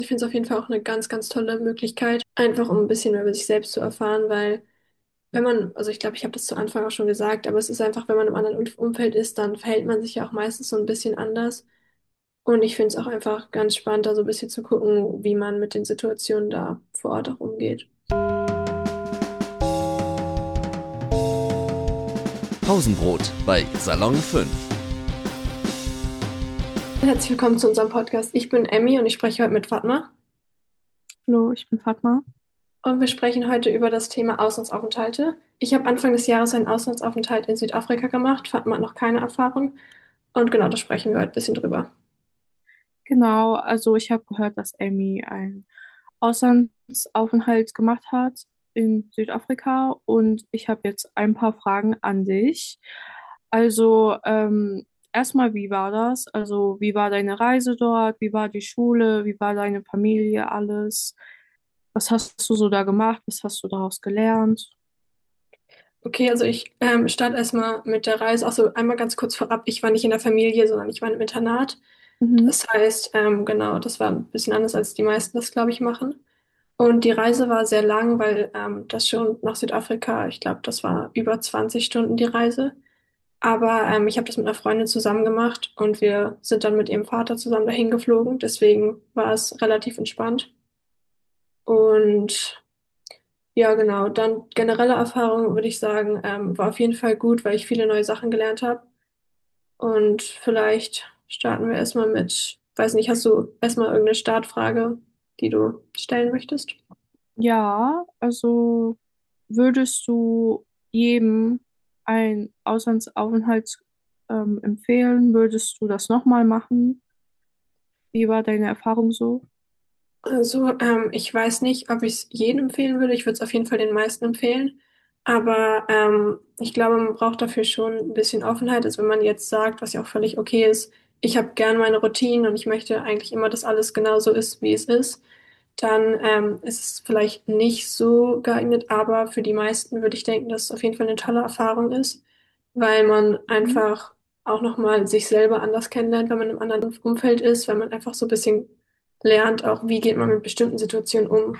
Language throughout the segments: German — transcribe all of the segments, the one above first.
Ich finde es auf jeden Fall auch eine ganz, ganz tolle Möglichkeit, einfach um ein bisschen mehr über sich selbst zu erfahren, weil wenn man, also ich glaube, ich habe das zu Anfang auch schon gesagt, aber es ist einfach, wenn man im anderen Umfeld ist, dann verhält man sich ja auch meistens so ein bisschen anders. Und ich finde es auch einfach ganz spannend, da so ein bisschen zu gucken, wie man mit den Situationen da vor Ort auch umgeht. Pausenbrot bei Salon 5. Herzlich willkommen zu unserem Podcast. Ich bin Emmy und ich spreche heute mit Fatma. Hallo, ich bin Fatma. Und wir sprechen heute über das Thema Auslandsaufenthalte. Ich habe Anfang des Jahres einen Auslandsaufenthalt in Südafrika gemacht. Fatma hat noch keine Erfahrung. Und genau, da sprechen wir heute ein bisschen drüber. Genau, also ich habe gehört, dass Amy einen Auslandsaufenthalt gemacht hat in Südafrika und ich habe jetzt ein paar Fragen an dich. Also erstmal, wie war das? Also wie war deine Reise dort? Wie war die Schule? Wie war deine Familie? Alles? Was hast du so da gemacht? Was hast du daraus gelernt? Okay, also ich starte erstmal mit der Reise. Also einmal ganz kurz vorab, ich war nicht in der Familie, sondern ich war im Internat. Mhm. Das heißt, genau, das war ein bisschen anders, als die meisten das, glaube ich, machen. Und die Reise war sehr lang, weil das schon nach Südafrika, ich glaube, das war über 20 Stunden die Reise. Aber ich habe das mit einer Freundin zusammen gemacht und wir sind dann mit ihrem Vater zusammen dahin geflogen. Deswegen war es relativ entspannt. Und ja, genau, dann generelle Erfahrung würde ich sagen, war auf jeden Fall gut, weil ich viele neue Sachen gelernt habe. Und vielleicht starten wir erstmal mit, weiß nicht, hast du erstmal irgendeine Startfrage, die du stellen möchtest? Ja, also würdest du jedem einen Auslandsaufenthalt empfehlen? Würdest du das nochmal machen? Wie war deine Erfahrung so? Also, ich weiß nicht, ob ich es jedem empfehlen würde. Ich würde es auf jeden Fall den meisten empfehlen. Aber ich glaube, man braucht dafür schon ein bisschen Offenheit. Also wenn man jetzt sagt, was ja auch völlig okay ist, ich habe gern meine Routinen und ich möchte eigentlich immer, dass alles genauso ist, wie es ist, dann ist es vielleicht nicht so geeignet. Aber für die meisten würde ich denken, dass es auf jeden Fall eine tolle Erfahrung ist, weil man Mhm. einfach auch nochmal sich selber anders kennenlernt, wenn man im anderen Umfeld ist, weil man einfach so ein bisschen lernt auch, wie geht man mit bestimmten Situationen um.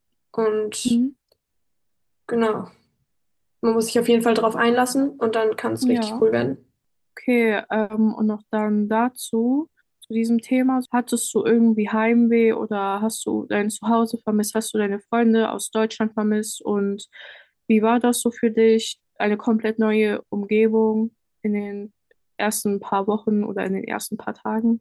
Und Mhm. genau, man muss sich auf jeden Fall darauf einlassen und dann kann es richtig Ja, cool werden. okay. Und noch dann dazu, zu diesem Thema, hattest du irgendwie Heimweh oder hast du dein Zuhause vermisst? Hast du deine Freunde aus Deutschland vermisst? Und wie war das so für dich? Eine komplett neue Umgebung in den ersten paar Wochen oder in den ersten paar Tagen?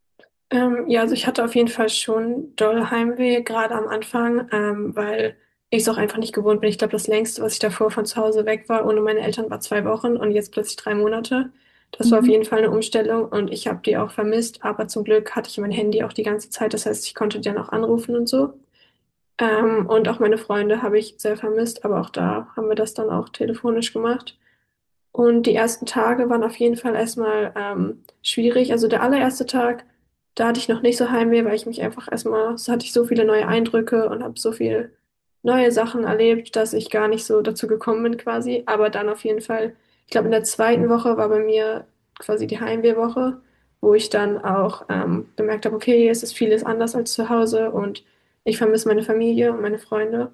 Ja, also ich hatte auf jeden Fall schon doll Heimweh, gerade am Anfang, weil ich es auch einfach nicht gewohnt bin. Ich glaube, das längste, was ich davor von zu Hause weg war, ohne meine Eltern, war 2 Wochen und jetzt plötzlich 3 Monate. Das war auf Mhm. jeden Fall eine Umstellung und ich habe die auch vermisst, aber zum Glück hatte ich mein Handy auch die ganze Zeit. Das heißt, ich konnte die dann auch anrufen und so. Und auch meine Freunde habe ich sehr vermisst, aber auch da haben wir das dann auch telefonisch gemacht. Und die ersten Tage waren auf jeden Fall erstmal schwierig. Also der allererste Tag, da hatte ich noch nicht so Heimweh, weil ich mich einfach erstmal, so hatte ich so viele neue Eindrücke und habe so viel neue Sachen erlebt, dass ich gar nicht so dazu gekommen bin quasi. Aber dann auf jeden Fall, ich glaube in der zweiten Woche war bei mir quasi die Heimwehwoche, wo ich dann auch gemerkt habe, okay, es ist vieles anders als zu Hause und ich vermisse meine Familie und meine Freunde.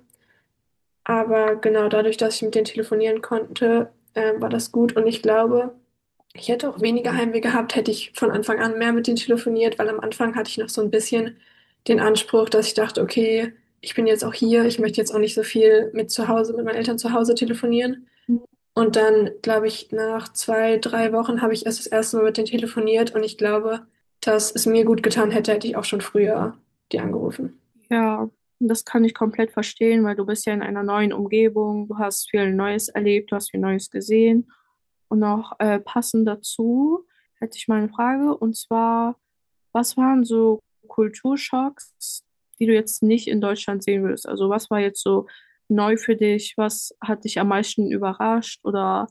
Aber genau dadurch, dass ich mit denen telefonieren konnte, war das gut. Und ich glaube, ich hätte auch weniger Heimweh gehabt, hätte ich von Anfang an mehr mit denen telefoniert, weil am Anfang hatte ich noch so ein bisschen den Anspruch, dass ich dachte, okay, ich bin jetzt auch hier, ich möchte jetzt auch nicht so viel mit zu Hause, mit meinen Eltern zu Hause telefonieren. Und dann, glaube ich, nach 2, 3 Wochen habe ich erst das erste Mal mit denen telefoniert und ich glaube, dass es mir gut getan hätte, hätte ich auch schon früher die angerufen. Ja, das kann ich komplett verstehen, weil du bist ja in einer neuen Umgebung, du hast viel Neues erlebt, du hast viel Neues gesehen. Und noch passend dazu hätte ich mal eine Frage, und zwar, was waren so Kulturschocks, die du jetzt nicht in Deutschland sehen würdest? Also was war jetzt so neu für dich? Was hat dich am meisten überrascht? Oder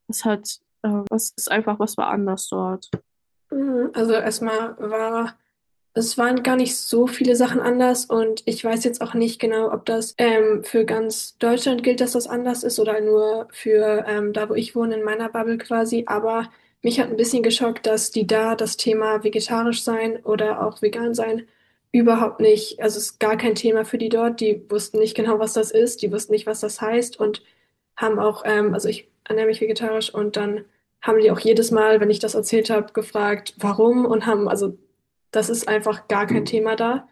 was ist einfach, was war anders dort? Also erstmal war es waren gar nicht so viele Sachen anders und ich weiß jetzt auch nicht genau, ob das für ganz Deutschland gilt, dass das anders ist oder nur für da, wo ich wohne, in meiner Bubble quasi. Aber mich hat ein bisschen geschockt, dass die da das Thema vegetarisch sein oder auch vegan sein überhaupt nicht, also es ist gar kein Thema für die dort. Die wussten nicht genau, was das ist, die wussten nicht, was das heißt und haben auch, also ich ernähre mich vegetarisch und dann haben die auch jedes Mal, wenn ich das erzählt habe, gefragt, warum und haben, also das ist einfach gar kein Thema da.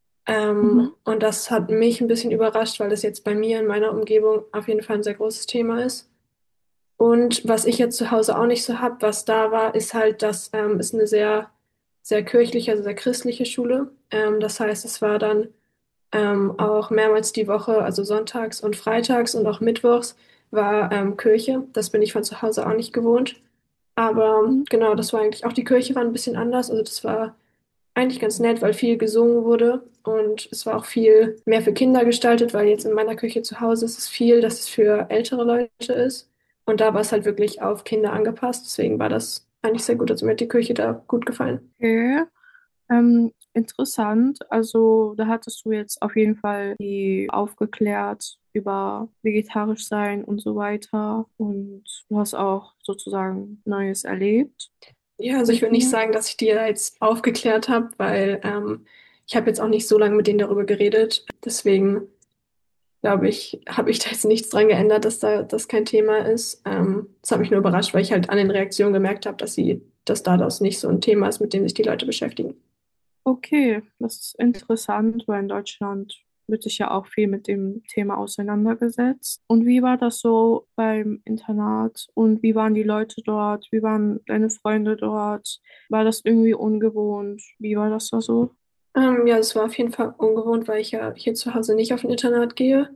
Mhm. Und das hat mich ein bisschen überrascht, weil das jetzt bei mir in meiner Umgebung auf jeden Fall ein sehr großes Thema ist. Und was ich jetzt zu Hause auch nicht so habe, was da war, ist halt, dass ist eine sehr, sehr kirchliche, also sehr christliche Schule. Das heißt, es war dann auch mehrmals die Woche, also sonntags und freitags und auch mittwochs war Kirche. Das bin ich von zu Hause auch nicht gewohnt. Aber Mhm. genau, das war eigentlich auch die Kirche war ein bisschen anders. Also das war eigentlich ganz nett, weil viel gesungen wurde und es war auch viel mehr für Kinder gestaltet, weil jetzt in meiner Küche zu Hause ist es viel, dass es für ältere Leute ist. Und da war es halt wirklich auf Kinder angepasst. Deswegen war das eigentlich sehr gut. Also mir hat die Küche da gut gefallen. Okay. Interessant. Also da hattest du jetzt auf jeden Fall die aufgeklärt über vegetarisch sein und so weiter. Und du hast auch sozusagen Neues erlebt Ja, also ich mit würde nicht mir. sagen, dass ich die da jetzt aufgeklärt habe, weil ich habe jetzt auch nicht so lange mit denen darüber geredet. Deswegen glaube ich, habe ich da jetzt nichts dran geändert, dass da das kein Thema ist. Das hat mich nur überrascht, weil ich halt an den Reaktionen gemerkt habe, dass da das nicht so ein Thema ist, mit dem sich die Leute beschäftigen. Okay, das ist interessant, weil in Deutschland wird sich ja auch viel mit dem Thema auseinandergesetzt. Und wie war das so beim Internat? Und wie waren die Leute dort? Wie waren deine Freunde dort? War das irgendwie ungewohnt? Wie war das da so? Ja, es war auf jeden Fall ungewohnt, weil ich ja hier zu Hause nicht auf ein Internat gehe.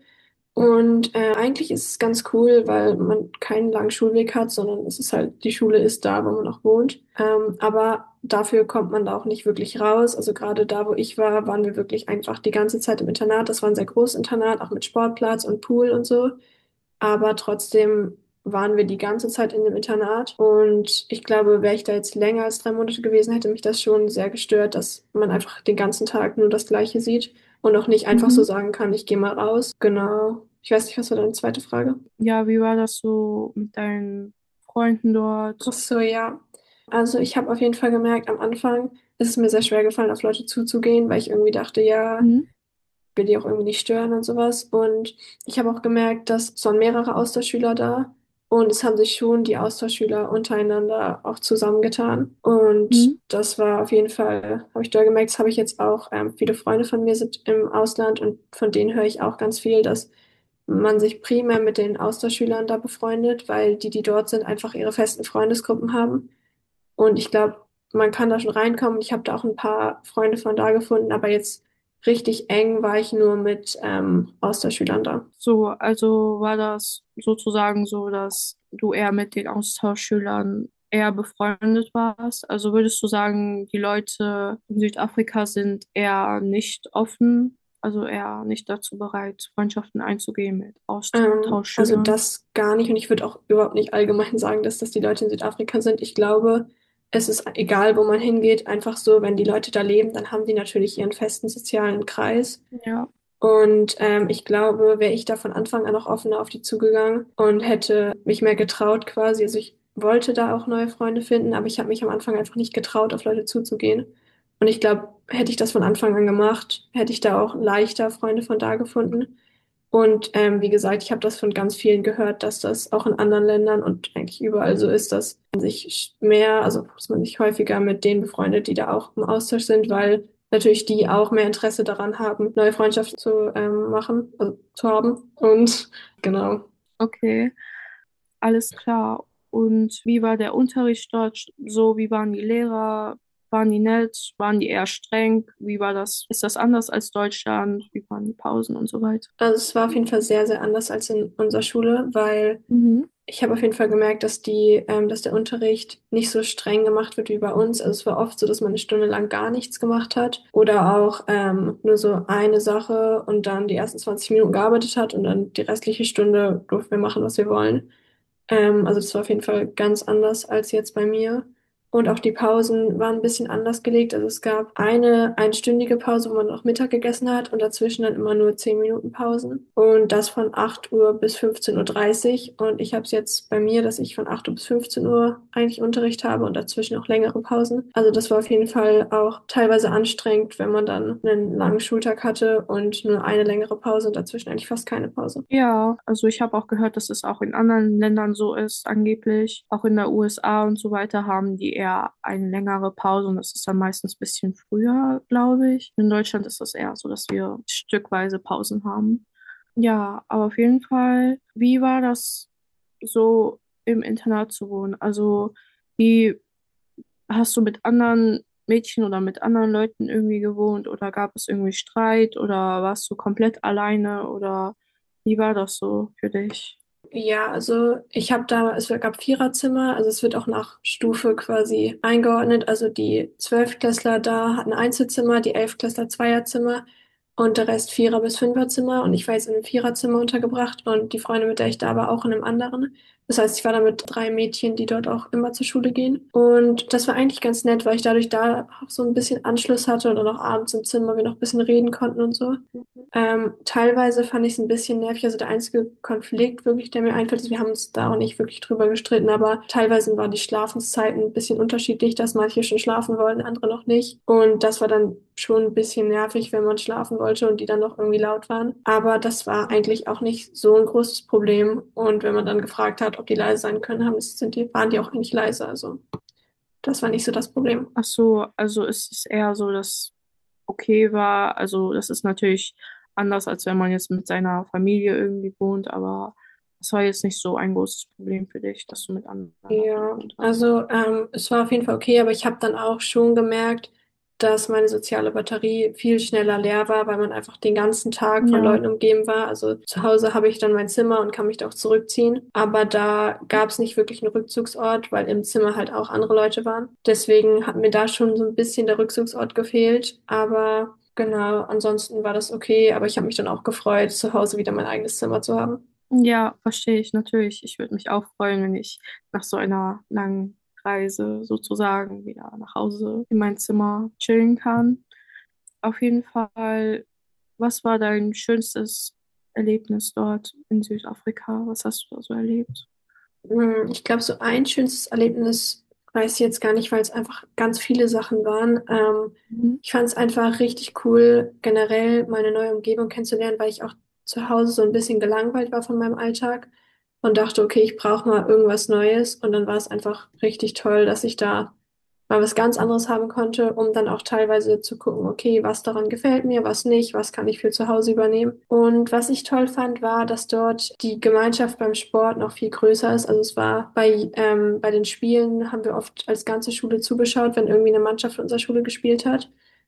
Und eigentlich ist es ganz cool, weil man keinen langen Schulweg hat, sondern es ist halt, die Schule ist da, wo man auch wohnt. Aber dafür kommt man da auch nicht wirklich raus. Also gerade da, wo ich war, waren wir wirklich einfach die ganze Zeit im Internat. Das war ein sehr großes Internat, auch mit Sportplatz und Pool und so. Aber trotzdem waren wir die ganze Zeit in dem Internat. Und ich glaube, wäre ich da jetzt länger als 3 Monate gewesen, hätte mich das schon sehr gestört, dass man einfach den ganzen Tag nur das Gleiche sieht und auch nicht einfach so Mhm. sagen kann, ich gehe mal raus. Genau. Ich weiß nicht, was war deine zweite Frage? Ja, wie war das so mit deinen Freunden Ach dort? so, ja. Also ich habe auf jeden Fall gemerkt, am Anfang ist es mir sehr schwer gefallen, auf Leute zuzugehen, weil ich irgendwie dachte, ja, Mhm. will die auch irgendwie nicht stören und sowas. Und ich habe auch gemerkt, dass es waren mehrere Austauschschüler da und es haben sich schon die Austauschschüler untereinander auch zusammengetan. Und Mhm. das war auf jeden Fall, habe ich da gemerkt, das habe ich jetzt auch, viele Freunde von mir sind im Ausland und von denen höre ich auch ganz viel, dass man sich primär mit den Austauschschülern da befreundet, weil die dort sind, einfach ihre festen Freundesgruppen haben. Und ich glaube, man kann da schon reinkommen. Ich habe da auch ein paar Freunde von da gefunden, aber jetzt richtig eng war ich nur mit Austauschschülern da. So, also war das sozusagen so, dass du eher mit den Austauschschülern eher befreundet warst? Also würdest du sagen, die Leute in Südafrika sind eher nicht offen, also eher nicht dazu bereit, Freundschaften einzugehen mit Also Austauschschülern? das gar nicht. Und ich würde auch überhaupt nicht allgemein sagen, dass das die Leute in Südafrika sind. Ich glaube, es ist egal, wo man hingeht, einfach so, wenn die Leute da leben, dann haben die natürlich ihren festen sozialen Kreis. Ja. Und ich glaube, wäre ich da von Anfang an auch offener auf die zugegangen und hätte mich mehr getraut quasi. Also ich wollte da auch neue Freunde finden, aber ich habe mich am Anfang einfach nicht getraut, auf Leute zuzugehen. Und ich glaube, hätte ich das von Anfang an gemacht, hätte ich da auch leichter Freunde von da gefunden. Und wie gesagt, ich habe das von ganz vielen gehört, dass das auch in anderen Ländern und eigentlich überall so ist, dass man sich mehr, also dass man sich häufiger mit denen befreundet, die da auch im Austausch sind, weil natürlich die auch mehr Interesse daran haben, neue Freundschaften zu machen, also zu haben. Und genau. Okay, alles klar. Und wie war der Unterricht dort so? Wie waren die Lehrer? Waren die nett? Waren die eher streng? Wie war das? Ist das anders als Deutschland? Wie waren die Pausen und so weiter? Also es war auf jeden Fall sehr, sehr anders als in unserer Schule, weil Mhm. ich habe auf jeden Fall gemerkt, dass der Unterricht nicht so streng gemacht wird wie bei uns. Also es war oft so, dass man eine Stunde lang gar nichts gemacht hat oder auch nur so eine Sache und dann die ersten 20 Minuten gearbeitet hat und dann die restliche Stunde durften wir machen, was wir wollen. Also das war auf jeden Fall ganz anders als jetzt bei mir. Und auch die Pausen waren ein bisschen anders gelegt. Also es gab eine einstündige Pause, wo man auch Mittag gegessen hat und dazwischen dann immer nur 10 Minuten Pausen. Und das von 8 Uhr bis 15:30 Uhr. Und ich habe es jetzt bei mir, dass ich von 8 Uhr bis 15 Uhr eigentlich Unterricht habe und dazwischen auch längere Pausen. Also das war auf jeden Fall auch teilweise anstrengend, wenn man dann einen langen Schultag hatte und nur eine längere Pause und dazwischen eigentlich fast keine Pause. Ja, also ich habe auch gehört, dass es auch in anderen Ländern so ist, angeblich. Auch in der USA und so weiter haben die eher eine längere Pause und das ist dann meistens ein bisschen früher, glaube ich. In Deutschland ist das eher so, dass wir stückweise Pausen haben. Ja, aber auf jeden Fall, wie war das so im Internat zu wohnen? Also, wie hast du mit anderen Mädchen oder mit anderen Leuten irgendwie gewohnt oder gab es irgendwie Streit oder warst du komplett alleine oder wie war das so für dich? Ja, also ich habe da, es gab Viererzimmer, also es wird auch nach Stufe quasi eingeordnet. Also die Zwölftklässler da hatten Einzelzimmer, die Elftklässler Zweierzimmer und der Rest Vierer- bis Fünferzimmer. Und ich war jetzt in einem Viererzimmer untergebracht und die Freundin, mit der ich da war, auch in einem anderen. Das heißt, ich war da mit drei Mädchen, die dort auch immer zur Schule gehen. Und das war eigentlich ganz nett, weil ich dadurch da auch so ein bisschen Anschluss hatte und dann auch abends im Zimmer wir noch ein bisschen reden konnten und so. Teilweise fand ich es ein bisschen nervig. Also der einzige Konflikt wirklich, der mir einfällt, ist, wir haben uns da auch nicht wirklich drüber gestritten, aber teilweise waren die Schlafenszeiten ein bisschen unterschiedlich, dass manche schon schlafen wollten, andere noch nicht. Und das war dann schon ein bisschen nervig, wenn man schlafen wollte und die dann noch irgendwie laut waren. Aber das war eigentlich auch nicht so ein großes Problem. Und wenn man dann gefragt hat, ob die leise sein können, waren die auch eigentlich leise. Also das war nicht so das Problem. Ach so, also ist es eher so, dass okay war. Also das ist natürlich anders, als wenn man jetzt mit seiner Familie irgendwie wohnt, aber das war jetzt nicht so ein großes Problem für dich, dass du mit anderen Leuten Ja, gewohnt hast. also es war auf jeden Fall okay, aber ich habe dann auch schon gemerkt, dass meine soziale Batterie viel schneller leer war, weil man einfach den ganzen Tag von Ja. Leuten umgeben war. Also zu Hause habe ich dann mein Zimmer und kann mich da auch zurückziehen, aber da gab es nicht wirklich einen Rückzugsort, weil im Zimmer halt auch andere Leute waren. Deswegen hat mir da schon so ein bisschen der Rückzugsort gefehlt, aber genau, ansonsten war das okay, aber ich habe mich dann auch gefreut, zu Hause wieder mein eigenes Zimmer zu haben. Ja, verstehe ich natürlich. Ich würde mich auch freuen, wenn ich nach so einer langen Reise sozusagen wieder nach Hause in mein Zimmer chillen kann. Auf jeden Fall, was war dein schönstes Erlebnis dort in Südafrika? Was hast du da so erlebt? Ich glaube, so ein schönes Erlebnis weiß ich jetzt gar nicht, weil es einfach ganz viele Sachen waren. Mhm. Ich fand es einfach richtig cool, generell meine neue Umgebung kennenzulernen, weil ich auch zu Hause so ein bisschen gelangweilt war von meinem Alltag und dachte, okay, ich brauche mal irgendwas Neues. Und dann war es einfach richtig toll, dass ich da mal was ganz anderes haben konnte, um dann auch teilweise zu gucken, okay, was daran gefällt mir, was nicht, was kann ich für zu Hause übernehmen. Und was ich toll fand, war, dass dort die Gemeinschaft beim Sport noch viel größer ist. Also es war bei den Spielen haben wir oft als ganze Schule zugeschaut, wenn irgendwie eine Mannschaft unserer Schule gespielt hat.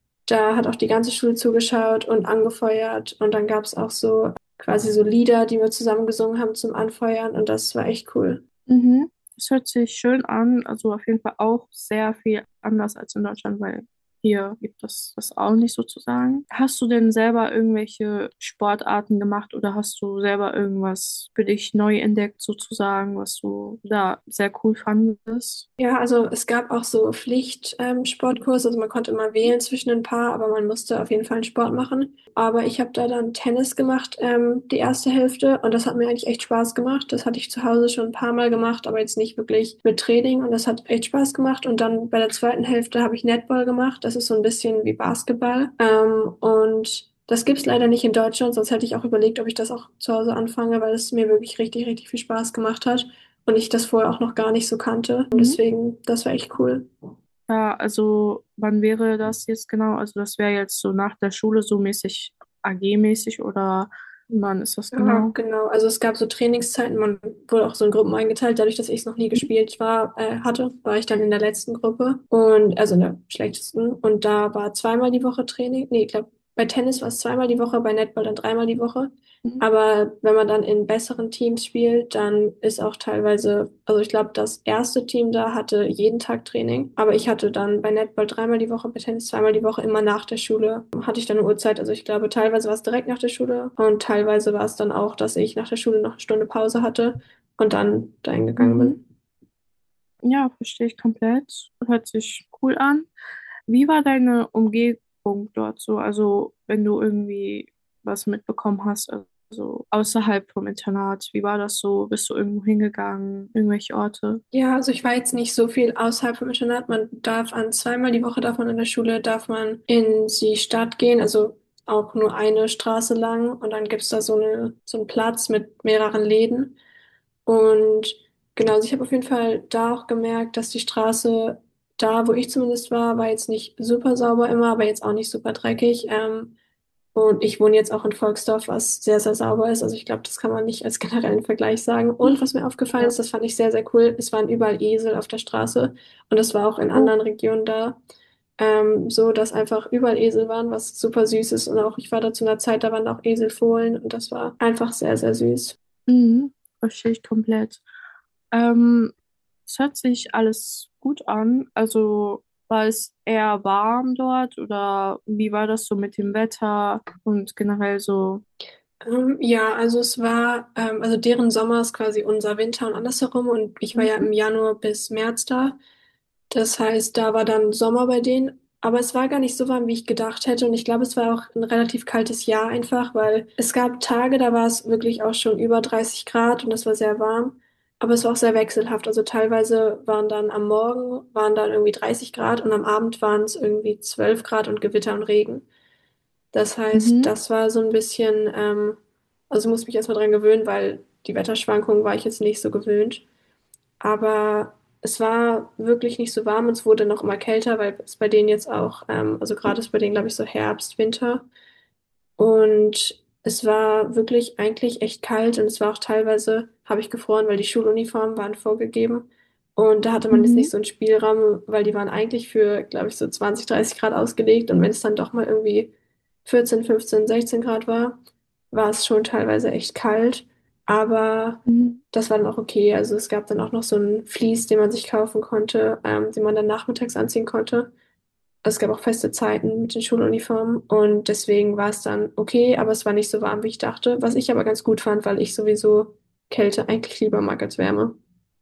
Da hat auch die ganze Schule zugeschaut und angefeuert. Und dann gab es auch so quasi so Lieder, die wir zusammen gesungen haben zum Anfeuern. Und das war echt cool. Mhm. Das hört sich schön an, also auf jeden Fall auch sehr viel anders als in Deutschland, weil hier gibt es das auch nicht sozusagen. Hast du denn selber irgendwelche Sportarten gemacht oder hast du selber irgendwas für dich neu entdeckt sozusagen, was du da sehr cool fandest? Ja, also es gab auch so Sportkurse, also man konnte immer wählen zwischen ein paar, aber man musste auf jeden Fall einen Sport machen. Aber ich habe da dann Tennis gemacht, die erste Hälfte, und das hat mir eigentlich echt Spaß gemacht. Das hatte ich zu Hause schon ein paar Mal gemacht, aber jetzt nicht wirklich mit Training, und das hat echt Spaß gemacht. Und dann bei der zweiten Hälfte habe ich Netball gemacht. Das ist so ein bisschen wie Basketball. Und das gibt's leider nicht in Deutschland, sonst hätte ich auch überlegt, ob ich das auch zu Hause anfange, weil es mir wirklich richtig, richtig viel Spaß gemacht hat und ich das vorher auch noch gar nicht so kannte. Und Mhm. deswegen, das war echt cool. Ja, also wann wäre das jetzt genau? Also das wäre jetzt so nach der Schule so mäßig AG-mäßig oder wann ist das Ja, genau? genau. Also es gab so Trainingszeiten, man wurde auch so in Gruppen eingeteilt. Dadurch, dass ich es noch nie gespielt hatte, war ich dann in der letzten Gruppe und also in der schlechtesten. Und da war zweimal die Woche Training. Nee, ich glaube, bei Tennis war es zweimal die Woche, bei Netball dann dreimal die Woche. Mhm. Aber wenn man dann in besseren Teams spielt, dann ist auch teilweise, also ich glaube, das erste Team da hatte jeden Tag Training, aber ich hatte dann bei Netball dreimal die Woche, bei Tennis zweimal die Woche, immer nach der Schule hatte ich dann eine Uhrzeit. Also ich glaube, teilweise war es direkt nach der Schule und teilweise war es dann auch, dass ich nach der Schule noch eine Stunde Pause hatte und dann dahin gegangen Mhm. bin. Ja, verstehe ich komplett. Hört sich cool an. Wie war deine Umgebung dort so? Also, wenn du irgendwie was mitbekommen hast, also außerhalb vom Internat, wie war das so? Bist du irgendwo hingegangen, irgendwelche Orte? Ja, also ich war jetzt nicht so viel außerhalb vom Internat. Man darf an zweimal die Woche darf man in der Schule, darf man in die Stadt gehen, also auch nur eine Straße lang und dann gibt's da so einen Platz mit mehreren Läden. Und genau, also ich habe auf jeden Fall da auch gemerkt, dass die Straße da, wo ich zumindest war jetzt nicht super sauber immer, aber jetzt auch nicht super dreckig. Und ich wohne jetzt auch in Volksdorf, was sehr, sehr sauber ist. Also ich glaube, das kann man nicht als generellen Vergleich sagen. Und was mir aufgefallen Ja. ist, das fand ich sehr, sehr cool, es waren überall Esel auf der Straße. Und das war auch in Oh. anderen Regionen da. So, dass einfach überall Esel waren, was super süß ist. Und auch ich war da zu einer Zeit, da waren auch Eselfohlen. Und das war einfach sehr, sehr süß. Mhm, verstehe ich komplett. Ähm, Es hört sich alles gut an. Also war es eher warm dort oder wie war das so mit dem Wetter und generell so? Ja, also es war, also deren Sommer ist quasi unser Winter und andersherum und ich war ja Mhm. im Januar bis März da. Das heißt, da war dann Sommer bei denen, aber es war gar nicht so warm, wie ich gedacht hätte und ich glaube, es war auch ein relativ kaltes Jahr einfach, weil es gab Tage, da war es wirklich auch schon über 30 Grad und es war sehr warm, aber es war auch sehr wechselhaft. Also teilweise waren dann am Morgen waren dann irgendwie 30 Grad und am Abend waren es irgendwie 12 Grad und Gewitter und Regen. Das heißt, Mhm. das war so ein bisschen, also musste mich erstmal dran gewöhnen, weil die Wetterschwankungen war ich jetzt nicht so gewöhnt. Aber es war wirklich nicht so warm und es wurde noch immer kälter, weil es bei denen jetzt auch, also gerade ist bei denen, glaube ich, so Herbst, Winter. Und es war wirklich eigentlich echt kalt und es war auch teilweise, habe ich gefroren, weil die Schuluniformen waren vorgegeben. Und da hatte man jetzt nicht Mhm. so einen Spielraum, weil die waren eigentlich für, glaube ich, so 20, 30 Grad ausgelegt. Und wenn es dann doch mal irgendwie 14, 15, 16 Grad war, war es schon teilweise echt kalt. Aber Mhm. das war dann auch okay. Also es gab dann auch noch so einen Fleece, den man sich kaufen konnte, den man dann nachmittags anziehen konnte. Es gab auch feste Zeiten mit den Schuluniformen und deswegen war es dann okay, aber es war nicht so warm, wie ich dachte, was ich aber ganz gut fand, weil ich sowieso Kälte eigentlich lieber mag als Wärme.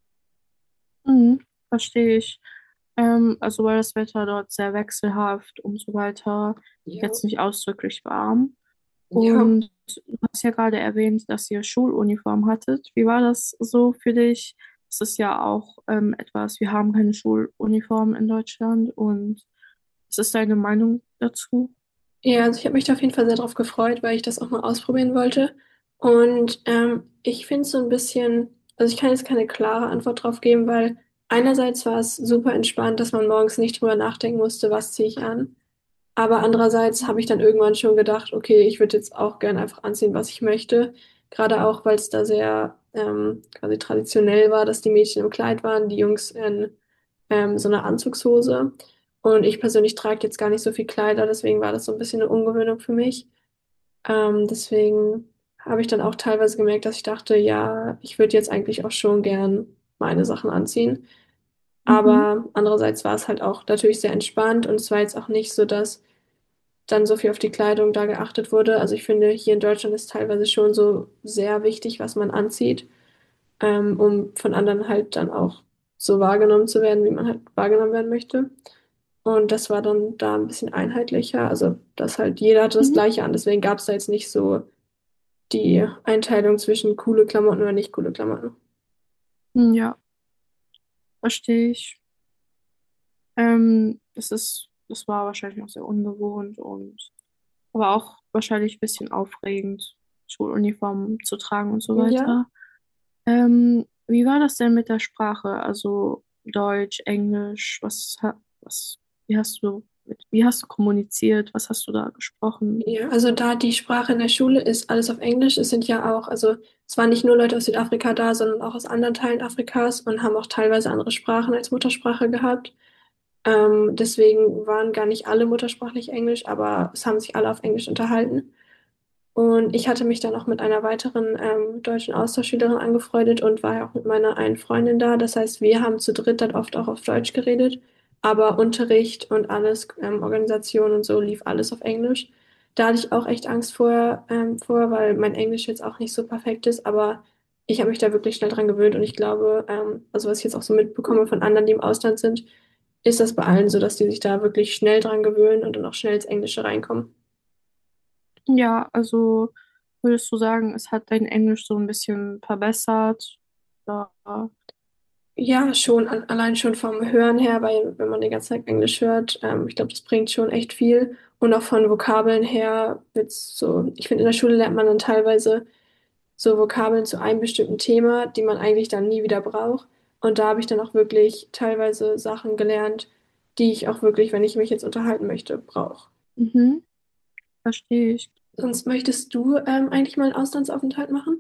Mhm. Verstehe ich. Also war das Wetter dort sehr wechselhaft und so weiter, Ja, jetzt nicht ausdrücklich warm. ja, Und du hast ja gerade erwähnt, dass ihr Schuluniform hattet. Wie war das so für dich? Das ist ja auch etwas, wir haben keine Schuluniform in Deutschland. Und was ist deine Meinung dazu? ja, also ich habe mich da auf jeden Fall sehr drauf gefreut, weil ich das auch mal ausprobieren wollte. Und ich finde es so ein bisschen, also ich kann jetzt keine klare Antwort drauf geben, weil einerseits war es super entspannt, dass man morgens nicht drüber nachdenken musste, was ziehe ich an. Aber andererseits habe ich dann irgendwann schon gedacht, okay, ich würde jetzt auch gern einfach anziehen, was ich möchte. Gerade auch, weil es da sehr quasi traditionell war, dass die Mädchen im Kleid waren, die Jungs in so einer Anzugshose. Und ich persönlich trage jetzt gar nicht so viel Kleider, deswegen war das so ein bisschen eine Ungewöhnung für mich. Deswegen habe ich dann auch teilweise gemerkt, dass ich dachte, ja, ich würde jetzt eigentlich auch schon gern meine Sachen anziehen. Mhm. Aber andererseits war es halt auch natürlich sehr entspannt und es war jetzt auch nicht so, dass dann so viel auf die Kleidung da geachtet wurde. Also ich finde, hier in Deutschland ist teilweise schon so sehr wichtig, was man anzieht, um von anderen halt dann auch so wahrgenommen zu werden, wie man halt wahrgenommen werden möchte. Und das war dann da ein bisschen einheitlicher. Also, dass halt jeder hatte das Mhm. Gleiche an. Deswegen gab es da jetzt nicht so die Einteilung zwischen coole Klamotten oder nicht coole Klamotten. Ja, verstehe ich. Das war wahrscheinlich auch sehr ungewohnt und aber auch wahrscheinlich ein bisschen aufregend, Schuluniform zu tragen und so Ja. weiter. Wie war das denn mit der Sprache? Also Deutsch, Englisch, wie hast du kommuniziert? Was hast du da gesprochen? Ja, also da die Sprache in der Schule ist alles auf Englisch. Es sind ja auch, also es waren nicht nur Leute aus Südafrika da, sondern auch aus anderen Teilen Afrikas und haben auch teilweise andere Sprachen als Muttersprache gehabt. Deswegen waren gar nicht alle muttersprachlich Englisch, aber es haben sich alle auf Englisch unterhalten. Und ich hatte mich dann auch mit einer weiteren deutschen Austauschschülerin angefreundet und war ja auch mit meiner einen Freundin da. Das heißt, wir haben zu dritt dann oft auch auf Deutsch geredet, aber Unterricht und alles, Organisation und so lief alles auf Englisch. Da hatte ich auch echt Angst vor, weil mein Englisch jetzt auch nicht so perfekt ist, aber ich habe mich da wirklich schnell dran gewöhnt und ich glaube, also was ich jetzt auch so mitbekomme von anderen, die im Ausland sind, ist das bei allen so, dass die sich da wirklich schnell dran gewöhnen und dann auch schnell ins Englische reinkommen. Ja, also würdest du sagen, es hat dein Englisch so ein bisschen verbessert? Ja. Ja, schon, allein schon vom Hören her, weil wenn man die ganze Zeit Englisch hört, ich glaube, das bringt schon echt viel. Und auch von Vokabeln her wird's so, ich finde, in der Schule lernt man dann teilweise so Vokabeln zu einem bestimmten Thema, die man eigentlich dann nie wieder braucht. Und da habe ich dann auch wirklich teilweise Sachen gelernt, die ich auch wirklich, wenn ich mich jetzt unterhalten möchte, brauche. Mhm, verstehe ich. Sonst möchtest du eigentlich mal einen Auslandsaufenthalt machen?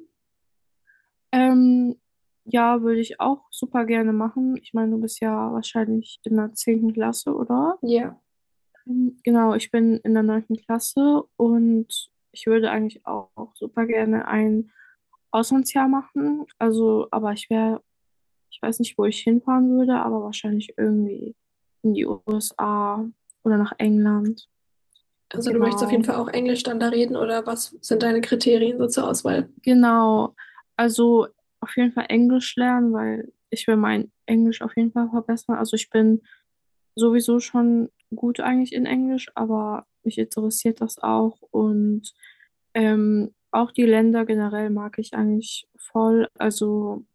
Ähm, ja, würde ich auch super gerne machen. Ich meine, du bist ja wahrscheinlich in der 10. Klasse, oder? Ja. Genau, ich bin in der 9. Klasse und ich würde eigentlich auch super gerne ein Auslandsjahr machen. Also, aber ich weiß nicht, wo ich hinfahren würde, aber wahrscheinlich irgendwie in die USA oder nach England. Also du möchtest auf jeden Genau. Fall auch Englisch dann da reden oder was sind deine Kriterien so zur Auswahl? Genau. Also auf jeden Fall Englisch lernen, weil ich will mein Englisch auf jeden Fall verbessern. Also ich bin sowieso schon gut eigentlich in Englisch, aber mich interessiert das auch und auch die Länder generell mag ich eigentlich voll, also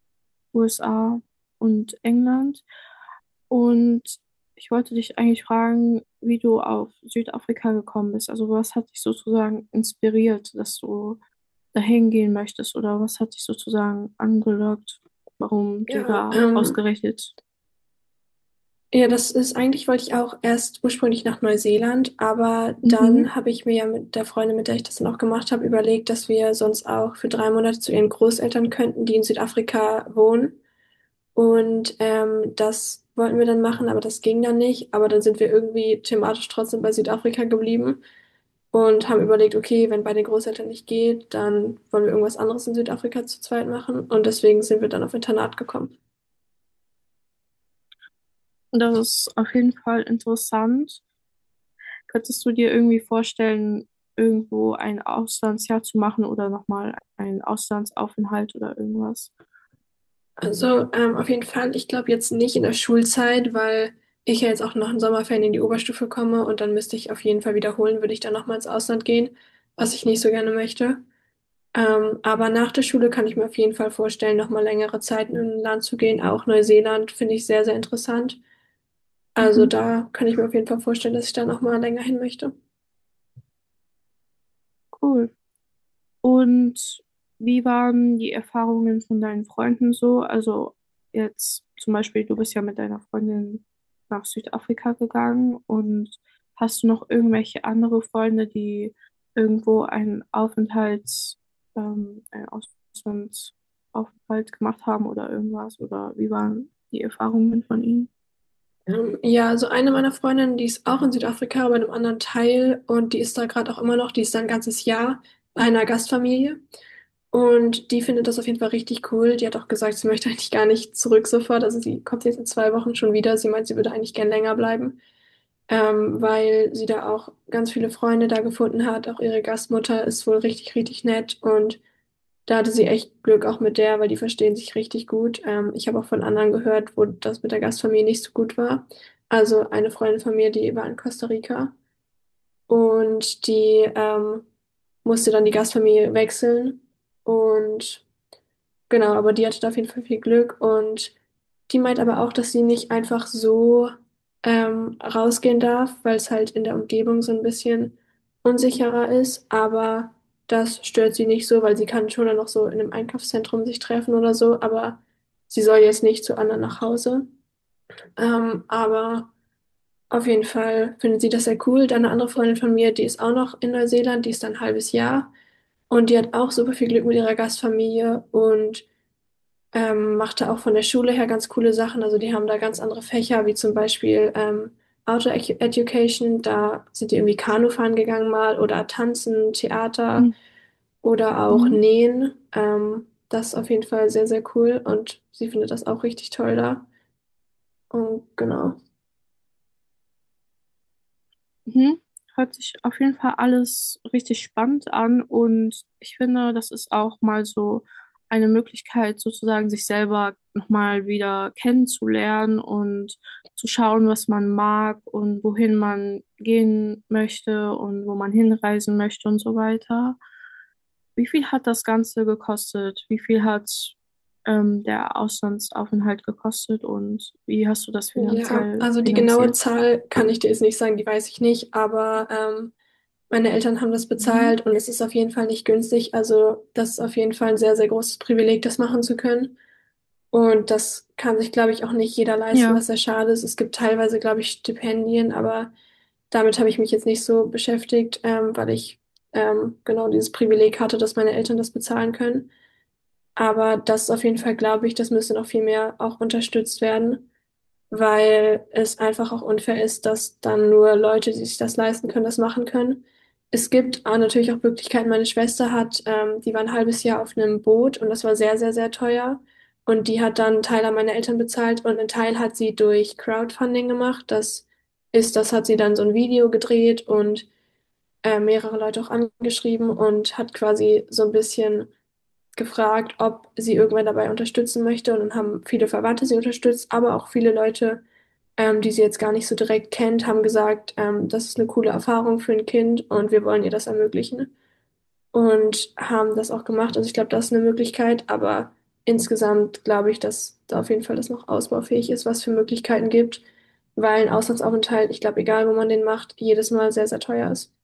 USA und England. Und ich wollte dich eigentlich fragen, wie du auf Südafrika gekommen bist. Also was hat dich sozusagen inspiriert, dass du dahin gehen möchtest oder was hat dich sozusagen angelockt, warum du Ja, da ausgerechnet? ja, das ist eigentlich, wollte ich auch erst ursprünglich nach Neuseeland, aber Mhm. dann habe ich mir ja mit der Freundin, mit der ich das dann auch gemacht habe, überlegt, dass wir sonst auch für 3 Monate zu ihren Großeltern könnten, die in Südafrika wohnen. Und das wollten wir dann machen, aber das ging dann nicht. Aber dann sind wir irgendwie thematisch trotzdem bei Südafrika geblieben und haben überlegt, okay, wenn bei den Großeltern nicht geht, dann wollen wir irgendwas anderes in Südafrika zu zweit machen. Und deswegen sind wir dann auf Internat gekommen. Das ist auf jeden Fall interessant. Könntest du dir irgendwie vorstellen, irgendwo ein Auslandsjahr zu machen oder nochmal einen Auslandsaufenthalt oder irgendwas? Also auf jeden Fall, ich glaube jetzt nicht in der Schulzeit, weil ich ja jetzt auch nach den Sommerferien in die Oberstufe komme und dann müsste ich auf jeden Fall wiederholen, würde ich dann nochmal ins Ausland gehen, was ich nicht so gerne möchte. Aber nach der Schule kann ich mir auf jeden Fall vorstellen, nochmal längere Zeit in ein Land zu gehen. Auch Neuseeland finde ich sehr, sehr interessant. Also Mhm. da kann ich mir auf jeden Fall vorstellen, dass ich da nochmal länger hin möchte. Cool. Und wie waren die Erfahrungen von deinen Freunden so? Also jetzt zum Beispiel, du bist ja mit deiner Freundin nach Südafrika gegangen und hast du noch irgendwelche andere Freunde, die irgendwo einen Auslandsaufenthalt gemacht haben oder irgendwas? Oder wie waren die Erfahrungen von ihnen? Ja, also eine meiner Freundinnen, die ist auch in Südafrika, aber in einem anderen Teil und die ist da gerade auch immer noch, die ist da ein ganzes Jahr bei einer Gastfamilie. Und die findet das auf jeden Fall richtig cool. Die hat auch gesagt, sie möchte eigentlich gar nicht zurück sofort. Also sie kommt jetzt in 2 Wochen schon wieder. Sie meint, sie würde eigentlich gern länger bleiben, weil sie da auch ganz viele Freunde da gefunden hat. Auch ihre Gastmutter ist wohl richtig, richtig nett. Und da hatte sie echt Glück auch mit der, weil die verstehen sich richtig gut. Ich habe auch von anderen gehört, wo das mit der Gastfamilie nicht so gut war. Also eine Freundin von mir, die war in Costa Rica und die musste dann die Gastfamilie wechseln. Und genau, aber die hatte da auf jeden Fall viel Glück und die meint aber auch, dass sie nicht einfach so rausgehen darf, weil es halt in der Umgebung so ein bisschen unsicherer ist, aber das stört sie nicht so, weil sie kann schon dann noch so in einem Einkaufszentrum sich treffen oder so, aber sie soll jetzt nicht zu anderen nach Hause. Aber auf jeden Fall findet sie das sehr cool. Dann eine andere Freundin von mir, die ist auch noch in Neuseeland, die ist dann ein halbes Jahr und die hat auch super viel Glück mit ihrer Gastfamilie und macht da auch von der Schule her ganz coole Sachen. Also die haben da ganz andere Fächer, wie zum Beispiel Education. Da sind die irgendwie Kanufahren gegangen mal oder Tanzen, Theater oder auch Mhm. Nähen. Das ist auf jeden Fall sehr, sehr cool und sie findet das auch richtig toll da. Und genau. Mhm. Hört sich auf jeden Fall alles richtig spannend an und ich finde, das ist auch mal so eine Möglichkeit, sozusagen sich selber nochmal wieder kennenzulernen und zu schauen, was man mag und wohin man gehen möchte und wo man hinreisen möchte und so weiter. Wie viel hat das Ganze gekostet? Wie viel hat der Auslandsaufenthalt gekostet und wie hast du das Ja, finanziell also die genaue finanziert? Zahl kann ich dir jetzt nicht sagen, die weiß ich nicht, aber meine Eltern haben das Mhm. bezahlt und es ist auf jeden Fall nicht günstig. Also das ist auf jeden Fall ein sehr, sehr großes Privileg, das machen zu können. Und das kann sich, glaube ich, auch nicht jeder leisten, Ja, was sehr schade ist. Es gibt teilweise, glaube ich, Stipendien, aber damit habe ich mich jetzt nicht so beschäftigt, weil ich genau dieses Privileg hatte, dass meine Eltern das bezahlen können. Aber das ist auf jeden Fall, glaube ich, das müsste noch viel mehr auch unterstützt werden, weil es einfach auch unfair ist, dass dann nur Leute, die sich das leisten können, das machen können. Es gibt natürlich auch Möglichkeiten. Meine Schwester hat, die war ein halbes Jahr auf einem Boot und das war sehr, sehr, sehr teuer. Und die hat dann einen Teil an meine Eltern bezahlt und einen Teil hat sie durch Crowdfunding gemacht. Das hat sie dann so ein Video gedreht und mehrere Leute auch angeschrieben und hat quasi so ein bisschen gefragt, ob sie irgendwann dabei unterstützen möchte. Und dann haben viele Verwandte sie unterstützt, aber auch viele Leute, die sie jetzt gar nicht so direkt kennt, haben gesagt, das ist eine coole Erfahrung für ein Kind und wir wollen ihr das ermöglichen. Und haben das auch gemacht. Also ich glaube, das ist eine Möglichkeit, aber insgesamt glaube ich, dass da auf jeden Fall das noch ausbaufähig ist, was für Möglichkeiten gibt, weil ein Auslandsaufenthalt, ich glaube, egal wo man den macht, jedes Mal sehr, sehr teuer ist.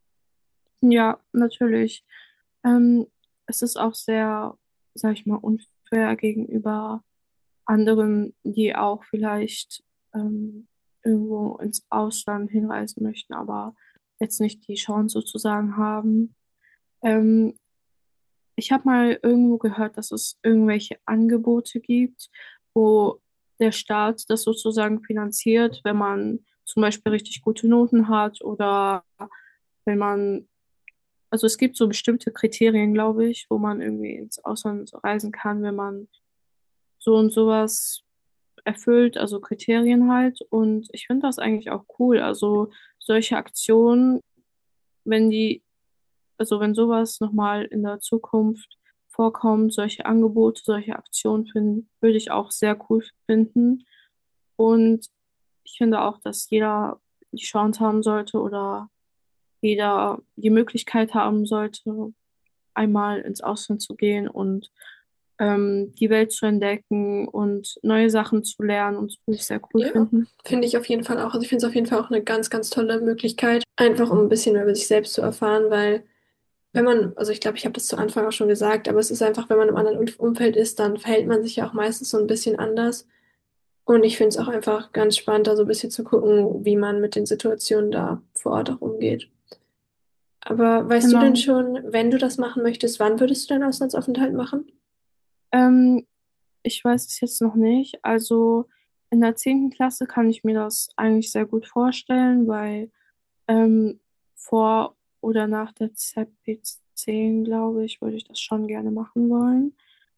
ja, natürlich. Ähm, Es ist auch sehr, sag ich mal, unfair gegenüber anderen, die auch vielleicht irgendwo ins Ausland hinreisen möchten, aber jetzt nicht die Chance sozusagen haben. Ähm, Ich habe mal irgendwo gehört, dass es irgendwelche Angebote gibt, wo der Staat das sozusagen finanziert, wenn man zum Beispiel richtig gute Noten hat oder wenn man, also es gibt so bestimmte Kriterien, glaube ich, wo man irgendwie ins Ausland reisen kann, wenn man so und sowas erfüllt, also Kriterien halt. Und ich finde das eigentlich auch cool. Also solche Aktionen, wenn die, also wenn sowas nochmal in der Zukunft vorkommt, solche Angebote, solche Aktionen finden, würde ich auch sehr cool finden. Und ich finde auch, dass jeder die Chance haben sollte oder jeder die Möglichkeit haben sollte, einmal ins Ausland zu gehen und die Welt zu entdecken und neue Sachen zu lernen und das würde ich sehr cool Ja, finden. finde ich auf jeden Fall auch. Also ich finde es auf jeden Fall auch eine ganz, ganz tolle Möglichkeit, einfach um ein bisschen mehr über sich selbst zu erfahren, weil wenn man, also ich glaube, ich habe das zu Anfang auch schon gesagt, aber es ist einfach, wenn man im anderen Umfeld ist, dann verhält man sich ja auch meistens so ein bisschen anders. Und ich finde es auch einfach ganz spannend, da so ein bisschen zu gucken, wie man mit den Situationen da vor Ort auch umgeht. Aber weißt du denn Genau. schon, wenn du das machen möchtest, wann würdest du deinen Auslandsaufenthalt machen? Ähm, Ich weiß es jetzt noch nicht. Also in der 10. Klasse kann ich mir das eigentlich sehr gut vorstellen, weil ähm, vor oder nach der ZP10, glaube ich, würde ich das schon gerne machen wollen.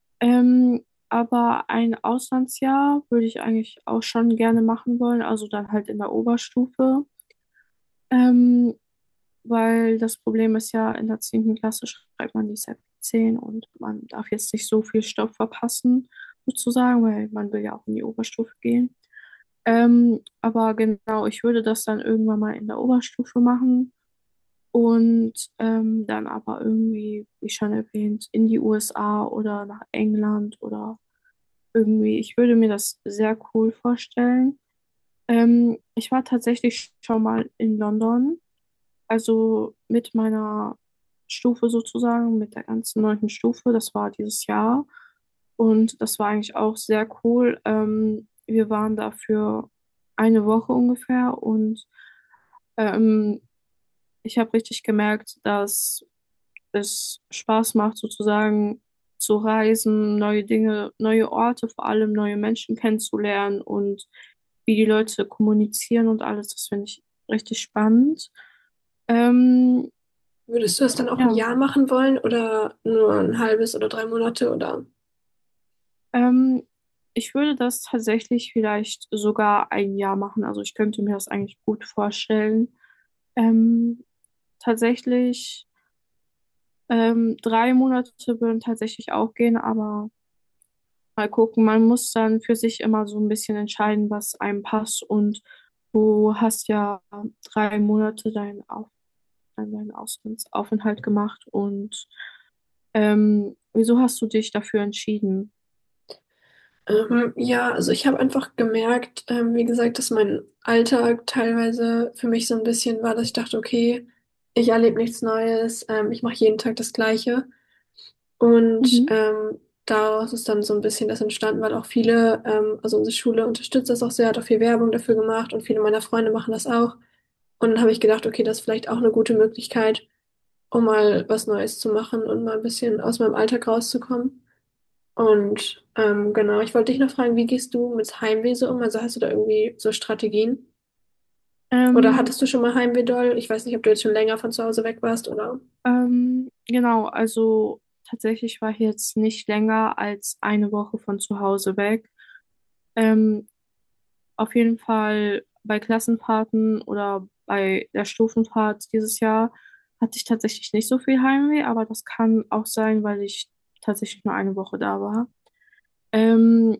Aber ein Auslandsjahr würde ich eigentlich auch schon gerne machen wollen, also dann halt in der Oberstufe. Ähm, Weil das Problem ist ja, in der 10. Klasse schreibt man die ZP10 und man darf jetzt nicht so viel Stoff verpassen, sozusagen, weil man will ja auch in die Oberstufe gehen. Aber genau, ich würde das dann irgendwann mal in der Oberstufe machen und dann aber irgendwie, wie schon erwähnt, in die USA oder nach England oder irgendwie, ich würde mir das sehr cool vorstellen. Ich war tatsächlich schon mal in London, also mit meiner Stufe sozusagen, mit der ganzen 9. Stufe. Das war dieses Jahr. Und das war eigentlich auch sehr cool. Wir waren da für eine Woche ungefähr und ähm, ich habe richtig gemerkt, dass es Spaß macht, sozusagen zu reisen, neue Dinge, neue Orte, vor allem neue Menschen kennenzulernen und wie die Leute kommunizieren und alles. Das finde ich richtig spannend. Ähm, Würdest du das dann auch ein ja, Jahr machen wollen oder nur ein halbes oder 3 Monate oder? ähm, ich würde das tatsächlich vielleicht sogar ein Jahr machen. Also ich könnte mir das eigentlich gut vorstellen. Ähm, Tatsächlich. 3 Monate würden tatsächlich auch gehen, aber mal gucken. Man muss dann für sich immer so ein bisschen entscheiden, was einem passt. Und du hast ja 3 Monate deinen Auslandsaufenthalt gemacht. Und wieso hast du dich dafür entschieden? Ja, also ich habe einfach gemerkt, wie gesagt, dass mein Alltag teilweise für mich so ein bisschen war, dass ich dachte, okay, ich erlebe nichts Neues, ich mache jeden Tag das Gleiche. Und Mhm. daraus ist dann so ein bisschen das entstanden, weil auch viele, also unsere Schule unterstützt das auch sehr, hat auch viel Werbung dafür gemacht und viele meiner Freunde machen das auch. Und dann habe ich gedacht, okay, das ist vielleicht auch eine gute Möglichkeit, um mal was Neues zu machen und mal ein bisschen aus meinem Alltag rauszukommen. Und genau, ich wollte dich noch fragen, wie gehst du mit Heimweh so um? Also hast du da irgendwie so Strategien? Oder Ähm, hattest du schon mal Heimweh doll? Ich weiß nicht, ob du jetzt schon länger von zu Hause weg warst oder. genau, also tatsächlich war ich jetzt nicht länger als eine Woche von zu Hause weg. Ähm, auf jeden Fall bei Klassenfahrten oder bei der Stufenfahrt dieses Jahr hatte ich tatsächlich nicht so viel Heimweh, aber das kann auch sein, weil ich tatsächlich nur eine Woche da war. Ähm,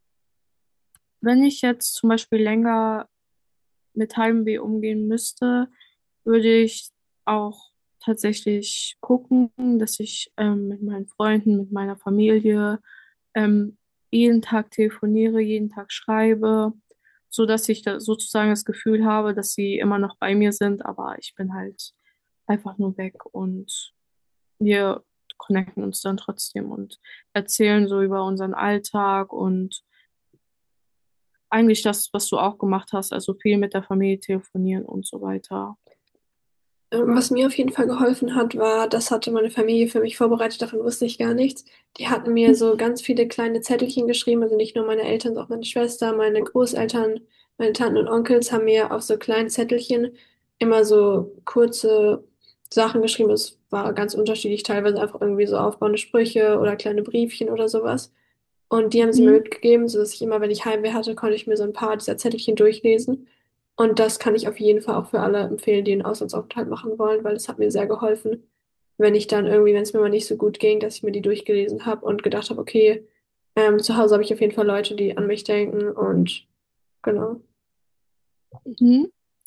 wenn ich jetzt zum Beispiel länger mit Heimweh umgehen müsste, würde ich auch tatsächlich gucken, dass ich mit meinen Freunden, mit meiner Familie ähm, jeden Tag telefoniere, jeden Tag schreibe, so dass ich da sozusagen das Gefühl habe, dass sie immer noch bei mir sind, aber ich bin halt einfach nur weg und wir connecten uns dann trotzdem und erzählen so über unseren Alltag und eigentlich das, was du auch gemacht hast, also viel mit der Familie telefonieren und so weiter. Was mir auf jeden Fall geholfen hat, war, das hatte meine Familie für mich vorbereitet, davon wusste ich gar nichts. Die hatten mir so ganz viele kleine Zettelchen geschrieben, also nicht nur meine Eltern, sondern auch meine Schwester, meine Großeltern, meine Tanten und Onkels haben mir auf so kleinen Zettelchen immer so kurze Sachen geschrieben. Es war ganz unterschiedlich, teilweise einfach irgendwie so aufbauende Sprüche oder kleine Briefchen oder sowas. Und die haben sie mir Mhm. mitgegeben, sodass ich immer, wenn ich Heimweh hatte, konnte ich mir so ein paar dieser Zettelchen durchlesen. Und das kann ich auf jeden Fall auch für alle empfehlen, die einen Auslandsaufenthalt machen wollen, weil es hat mir sehr geholfen, wenn ich dann irgendwie, wenn es mir mal nicht so gut ging, dass ich mir die durchgelesen habe und gedacht habe, okay, zu Hause habe ich auf jeden Fall Leute, die an mich denken und genau. Mhm.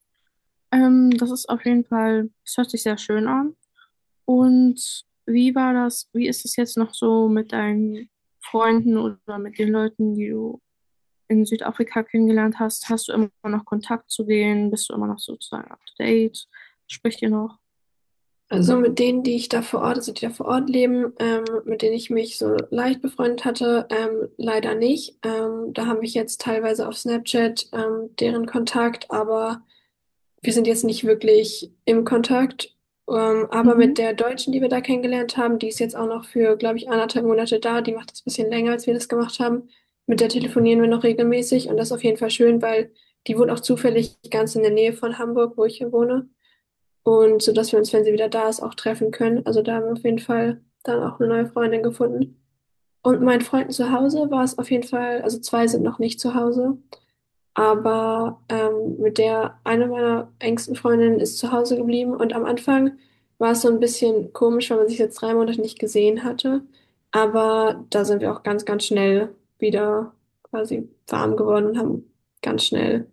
Das ist auf jeden Fall, das hört sich sehr schön an. Und wie ist es jetzt noch so mit deinen Freunden oder mit den Leuten, die du in Südafrika kennengelernt hast? Hast du immer noch Kontakt zu denen? Bist du immer noch sozusagen up to date? Spricht ihr noch? Also mit denen, die ich da vor Ort, also die da vor Ort leben, mit denen ich mich so leicht befreundet hatte, leider nicht. Da habe ich jetzt teilweise auf Snapchat deren Kontakt, aber wir sind jetzt nicht wirklich im Kontakt. Aber Mhm. mit der Deutschen, die wir da kennengelernt haben, die ist jetzt auch noch für, glaube ich, 1,5 Monate da. Die macht das ein bisschen länger, als wir das gemacht haben. Mit der telefonieren wir noch regelmäßig und das ist auf jeden Fall schön, weil die wohnt auch zufällig ganz in der Nähe von Hamburg, wo ich hier wohne. Und so dass wir uns, wenn sie wieder da ist, auch treffen können. Also da haben wir auf jeden Fall dann auch eine neue Freundin gefunden. Und meinen Freunden zu Hause war es auf jeden Fall, also zwei sind noch nicht zu Hause. Aber mit der eine meiner engsten Freundinnen ist zu Hause geblieben und am Anfang war es so ein bisschen komisch, weil man sich jetzt 3 Monate nicht gesehen hatte. Aber da sind wir auch ganz, ganz schnell wieder quasi warm geworden und haben ganz schnell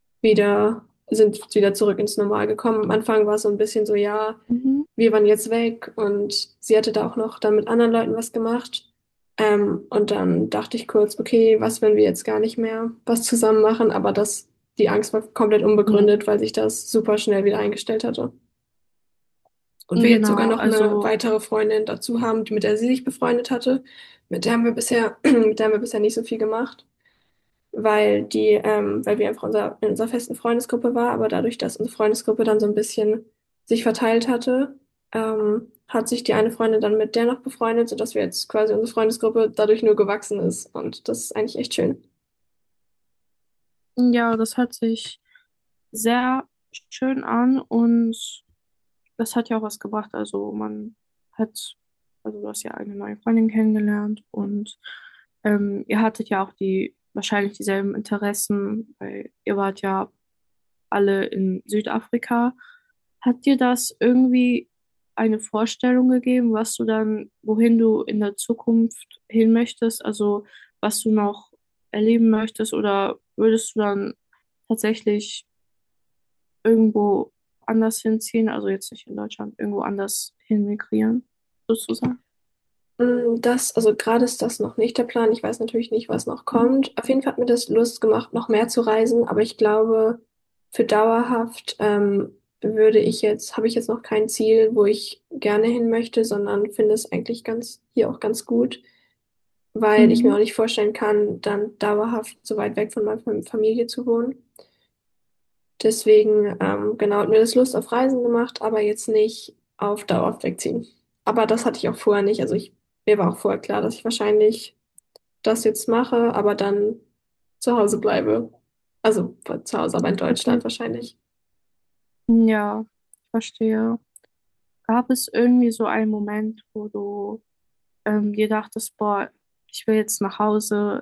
sind wieder zurück ins Normal gekommen. Am Anfang war es so ein bisschen so, ja, Mhm. wir waren jetzt weg und sie hatte da auch noch dann mit anderen Leuten was gemacht. Und dann dachte ich kurz, okay, was, wenn wir jetzt gar nicht mehr was zusammen machen? Aber die Angst war komplett Ja. unbegründet, weil sich das super schnell wieder eingestellt hatte. Und wir jetzt sogar Genau, noch eine also, weitere Freundin dazu haben, mit der sie sich befreundet hatte. Mit der haben wir bisher, mit der haben wir bisher nicht so viel gemacht, weil wir einfach in unserer festen Freundesgruppe war, aber dadurch, dass unsere Freundesgruppe dann so ein bisschen sich verteilt hatte, hat sich die eine Freundin dann mit der noch befreundet, sodass wir jetzt quasi unsere Freundesgruppe dadurch nur gewachsen ist. Und das ist eigentlich echt schön. ja, das hört sich sehr schön an und das hat ja auch was gebracht. Also also du hast ja eine neue Freundin kennengelernt und ihr hattet ja auch wahrscheinlich dieselben Interessen, weil ihr wart ja alle in Südafrika. Hat dir das irgendwie eine Vorstellung gegeben, was du dann, wohin du in der Zukunft hin möchtest, also was du noch erleben möchtest, oder würdest du dann tatsächlich irgendwo anders hinziehen, also jetzt nicht in Deutschland, irgendwo anders hin migrieren, sozusagen? Also gerade ist das noch nicht der Plan. Ich weiß natürlich nicht, was noch Mhm. kommt. Auf jeden Fall hat mir das Lust gemacht, noch mehr zu reisen, aber ich glaube, für dauerhaft habe ich jetzt noch kein Ziel, wo ich gerne hin möchte, sondern finde es eigentlich hier auch ganz gut, weil ich mir Mhm. auch nicht vorstellen kann, dann dauerhaft so weit weg von meiner Familie zu wohnen. Deswegen, genau, hat mir das Lust auf Reisen gemacht, aber jetzt nicht auf Dauer wegziehen. Aber das hatte ich auch vorher nicht. Mir war auch vorher klar, dass ich wahrscheinlich das jetzt mache, aber dann zu Hause bleibe. Also zu Hause, aber in Okay. Deutschland wahrscheinlich. Ja, ich verstehe. Gab es irgendwie so einen Moment, wo du dir dachtest, boah, ich will jetzt nach Hause,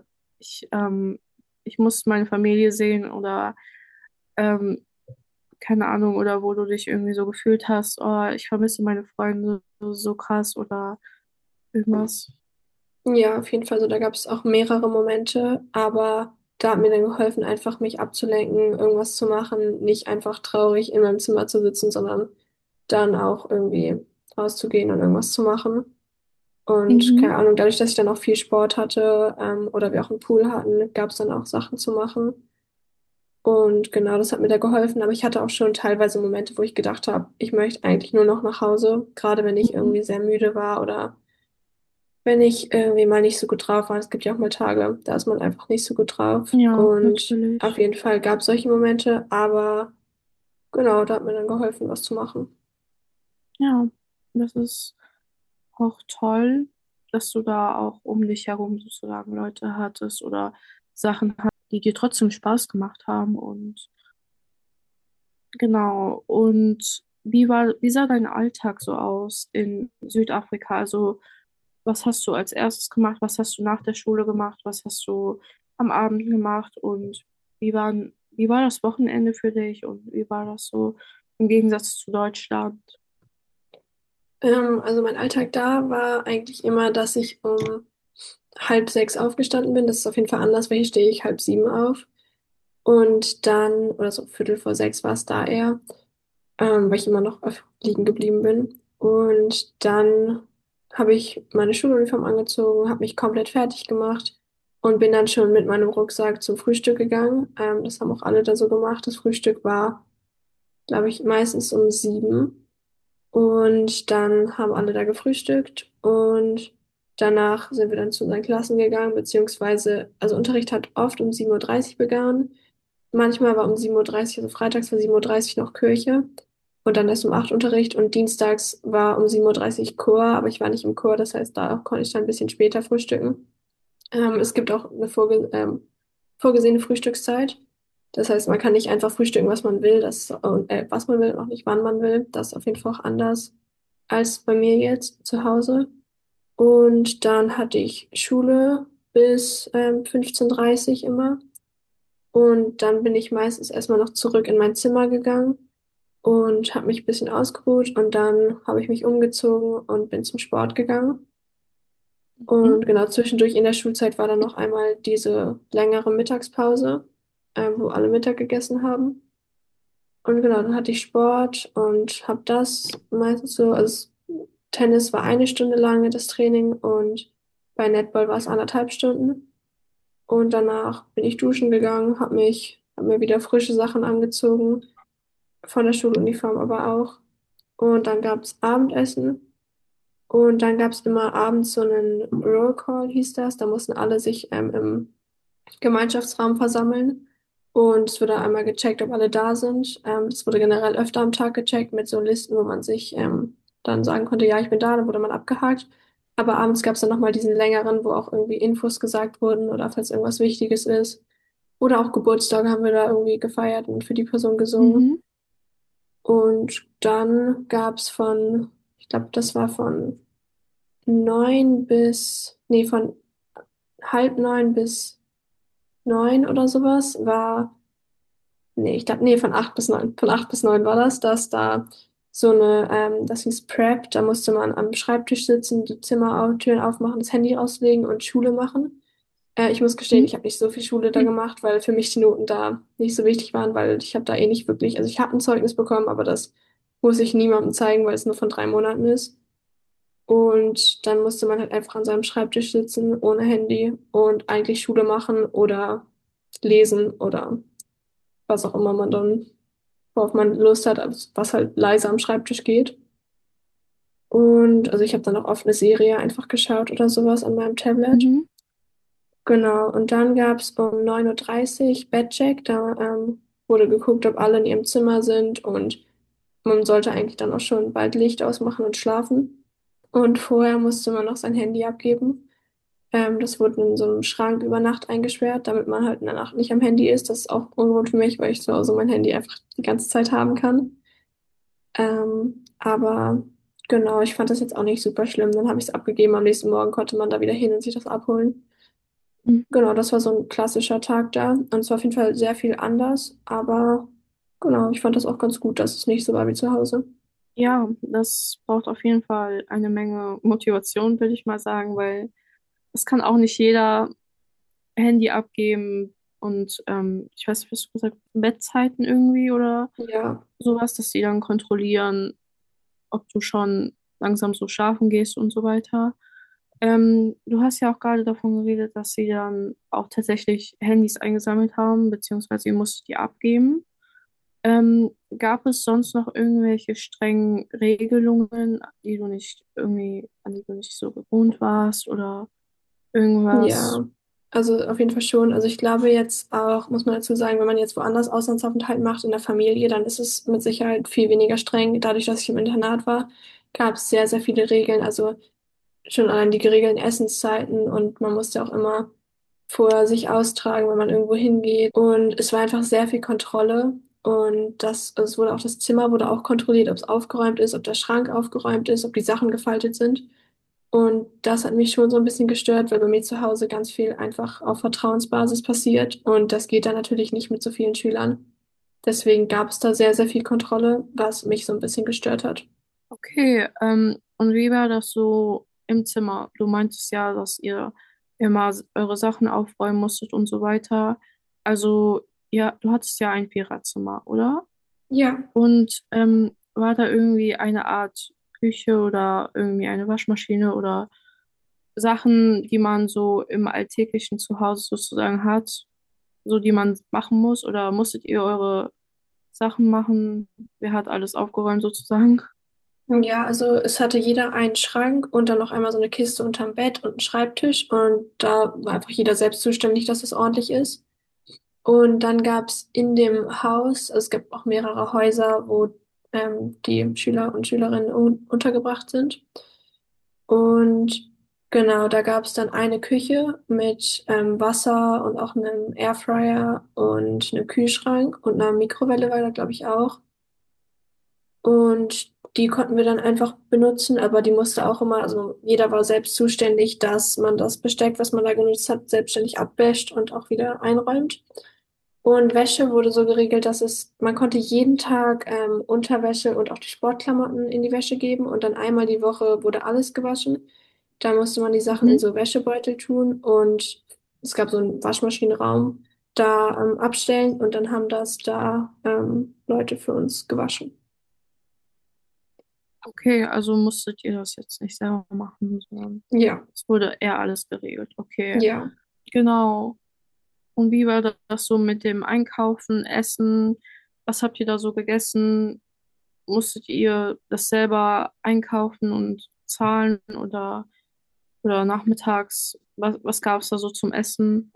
ich muss meine Familie sehen oder ähm, keine Ahnung, oder wo du dich irgendwie so gefühlt hast, oh, ich vermisse meine Freunde so krass oder irgendwas? Ja, auf jeden Fall. So, da gab es auch mehrere Momente, aber da hat mir dann geholfen, einfach mich abzulenken, irgendwas zu machen, nicht einfach traurig in meinem Zimmer zu sitzen, sondern dann auch irgendwie rauszugehen und irgendwas zu machen. Und Mhm. keine Ahnung, dadurch, dass ich dann auch viel Sport hatte, oder wir auch einen Pool hatten, gab es dann auch Sachen zu machen. Und genau, das hat mir da geholfen. Aber ich hatte auch schon teilweise Momente, wo ich gedacht habe, ich möchte eigentlich nur noch nach Hause, gerade wenn ich Mhm. irgendwie sehr müde war oder wenn ich irgendwie mal nicht so gut drauf war. Es gibt ja auch mal Tage, da ist man einfach nicht so gut drauf. Ja, Und auf natürlich. jeden Fall gab es solche Momente, aber genau, da hat mir dann geholfen, was zu machen. Ja, das ist auch toll, dass du da auch um dich herum sozusagen Leute hattest oder Sachen hattest, die dir trotzdem Spaß gemacht haben. Und genau, und wie sah dein Alltag so aus in Südafrika? Also, was hast du als erstes gemacht? Was hast du nach der Schule gemacht? Was hast du am Abend gemacht? Und wie war das Wochenende für dich? Und wie war das so im Gegensatz zu Deutschland? Also mein Alltag da war eigentlich immer, dass ich um halb sechs aufgestanden bin. Das ist auf jeden Fall anders, weil hier stehe ich halb sieben auf. Und dann, oder so Viertel vor sechs war es da eher, weil ich immer noch liegen geblieben bin. Und dann habe ich meine Schuluniform angezogen, habe mich komplett fertig gemacht und bin dann schon mit meinem Rucksack zum Frühstück gegangen. Das haben auch alle da so gemacht. Das Frühstück war, glaube ich, meistens um sieben. Und dann haben alle da gefrühstückt und danach sind wir dann zu unseren Klassen gegangen, beziehungsweise, also Unterricht hat oft um 7:30 Uhr begonnen. Manchmal war um 7:30 Uhr, also freitags war 7:30 Uhr noch Kirche und dann erst um 8 Uhr Unterricht und dienstags war um 7:30 Uhr Chor, aber ich war nicht im Chor, das heißt, da konnte ich dann ein bisschen später frühstücken. Es gibt auch eine vorgesehene Frühstückszeit. Das heißt, man kann nicht einfach frühstücken, was man will, und auch nicht wann man will. Das ist auf jeden Fall auch anders als bei mir jetzt zu Hause. Und dann hatte ich Schule bis 15:30 Uhr immer. Und dann bin ich meistens erstmal noch zurück in mein Zimmer gegangen und habe mich ein bisschen ausgeruht. Und dann habe ich mich umgezogen und bin zum Sport gegangen. Hm? Und genau, zwischendurch in der Schulzeit war dann noch einmal diese längere Mittagspause, wo alle Mittag gegessen haben. Und genau, dann hatte ich Sport und habe das meistens so, Tennis war eine Stunde lang das Training und bei Netball war es 1,5 Stunden. Und danach bin ich duschen gegangen, hab mir wieder frische Sachen angezogen, von der Schuluniform aber auch. Und dann gab es Abendessen. Und dann gab es immer abends so einen Roll Call, hieß das. Da mussten alle sich im Gemeinschaftsraum versammeln. Und es wurde einmal gecheckt, ob alle da sind. Das wurde generell öfter am Tag gecheckt mit so Listen, wo man sich dann sagen konnte, ja, ich bin da, dann wurde man abgehakt. Aber abends gab es dann nochmal diesen längeren, wo auch irgendwie Infos gesagt wurden oder falls irgendwas Wichtiges ist. Oder auch Geburtstage haben wir da irgendwie gefeiert und für die Person gesungen. Mhm. Und dann gab es ich glaube, das war von 9 bis, nee, von halb 9 bis 9 oder sowas nee, ich glaube, nee, von 8 bis 9. Von 8 bis 9 war das, dass da das hieß Prep, da musste man am Schreibtisch sitzen, die Zimmertüren aufmachen, das Handy auslegen und Schule machen. Ich muss gestehen, Mhm. ich habe nicht so viel Schule da gemacht, weil für mich die Noten da nicht so wichtig waren, weil ich habe da eh nicht wirklich, also ich habe ein Zeugnis bekommen, aber das muss ich niemandem zeigen, weil es nur von 3 Monaten ist. Und dann musste man halt einfach an seinem Schreibtisch sitzen, ohne Handy und eigentlich Schule machen oder lesen oder was auch immer man dann, worauf man Lust hat, was halt leise am Schreibtisch geht. Und also ich habe dann auch oft eine Serie einfach geschaut oder sowas an meinem Tablet. Mhm. Genau, und dann gab es um 9:30 Uhr Bettcheck. Da wurde geguckt, ob alle in ihrem Zimmer sind und man sollte eigentlich dann auch schon bald Licht ausmachen und schlafen. Und vorher musste man noch sein Handy abgeben. Das wurde in so einem Schrank über Nacht eingesperrt, damit man halt in der Nacht nicht am Handy ist. Das ist auch ungewohnt für mich, weil ich zu Hause mein Handy einfach die ganze Zeit haben kann. Aber genau, ich fand das jetzt auch nicht super schlimm. Dann habe ich es abgegeben. Am nächsten Morgen konnte man da wieder hin und sich das abholen. Genau, das war so ein klassischer Tag da. Und es war auf jeden Fall sehr viel anders. Aber genau, ich fand das auch ganz gut, dass es nicht so war wie zu Hause. Ja, das braucht auf jeden Fall eine Menge Motivation, würde ich mal sagen, weil das kann auch nicht jeder Handy abgeben und ich weiß nicht, was du gesagt hast, Bettzeiten irgendwie oder Ja, sowas, dass die dann kontrollieren, ob du schon langsam so schlafen gehst und so weiter. Du hast ja auch gerade davon geredet, dass sie dann auch tatsächlich Handys eingesammelt haben, beziehungsweise ihr musstet die abgeben. Gab es sonst noch irgendwelche strengen Regelungen, die du nicht irgendwie, an die du nicht so gewohnt warst oder irgendwas? ja. Also auf jeden Fall schon. Also ich glaube jetzt auch, muss man dazu sagen, wenn man jetzt woanders Auslandsaufenthalt macht in der Familie, dann ist es mit Sicherheit viel weniger streng. Dadurch, dass ich im Internat war, gab es sehr, sehr viele Regeln. Also schon allein die geregelten Essenszeiten und man musste auch immer vorher sich austragen, wenn man irgendwo hingeht. Und es war einfach sehr viel Kontrolle. Und es wurde auch das Zimmer wurde auch kontrolliert, ob es aufgeräumt ist, ob der Schrank aufgeräumt ist, ob die Sachen gefaltet sind. Und das hat mich schon so ein bisschen gestört, weil bei mir zu Hause ganz viel einfach auf Vertrauensbasis passiert. Und das geht dann natürlich nicht mit so vielen Schülern. Deswegen gab es da sehr, sehr viel Kontrolle, was mich so ein bisschen gestört hat. Okay, und wie war das so im Zimmer? Du meintest ja, dass ihr immer eure Sachen aufräumen musstet und so weiter. Also, ja, du hattest ja ein Viererzimmer, oder? Ja. Und war da irgendwie eine Art Küche oder irgendwie eine Waschmaschine oder Sachen, die man so im alltäglichen Zuhause sozusagen hat, so die man machen muss? Oder musstet ihr eure Sachen machen? Wer hat alles aufgeräumt sozusagen? Ja, also es hatte jeder einen Schrank und dann noch einmal so eine Kiste unterm Bett und einen Schreibtisch und da war einfach jeder selbst zuständig, dass es ordentlich ist. Und dann gab es in dem Haus, also es gibt auch mehrere Häuser, wo die Schüler und Schülerinnen untergebracht sind. Und genau, da gab es dann eine Küche mit Wasser und auch einem Airfryer und einem Kühlschrank und einer Mikrowelle war da, glaube ich, auch. Und die konnten wir dann einfach benutzen, aber die musste auch immer, also jeder war selbst zuständig, dass man das Besteck, was man da genutzt hat, selbstständig abwäscht und auch wieder einräumt. Und Wäsche wurde so geregelt, man konnte jeden Tag Unterwäsche und auch die Sportklamotten in die Wäsche geben und dann einmal die Woche wurde alles gewaschen. Da musste man die Sachen in Mhm. so Wäschebeutel tun und es gab so einen Waschmaschinenraum da abstellen und dann haben das da Leute für uns gewaschen. Okay, also musstet ihr das jetzt nicht selber machen, sondern Ja, es wurde eher alles geregelt. Okay, ja. genau. Und wie war das so mit dem Einkaufen, Essen? Was habt ihr da so gegessen? Musstet ihr das selber einkaufen und zahlen oder nachmittags? Was gab es da so zum Essen?